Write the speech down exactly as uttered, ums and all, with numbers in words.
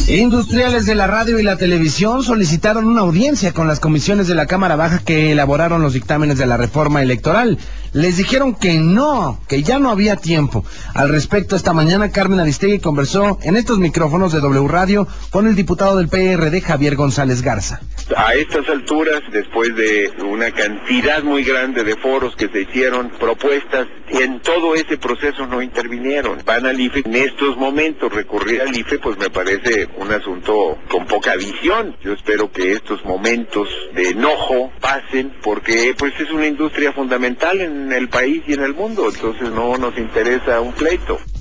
Industriales de la radio y la televisión solicitaron una audiencia con las comisiones de la Cámara Baja que elaboraron los dictámenes de la reforma electoral. Les dijeron que no, que ya no había tiempo. Al respecto, esta mañana Carmen Aristegui conversó en estos micrófonos de W Radio con el diputado del P R D, Javier González Garza. A estas alturas, después de una cantidad muy grande de foros que se hicieron, propuestas, en todo ese proceso no intervinieron. Van al I F E. En estos momentos, recurrir al I F E, pues me parece un asunto con poca visión. Yo espero que estos momentos de enojo pasen, porque pues es una industria fundamental en el país y en el mundo, entonces no nos interesa un pleito.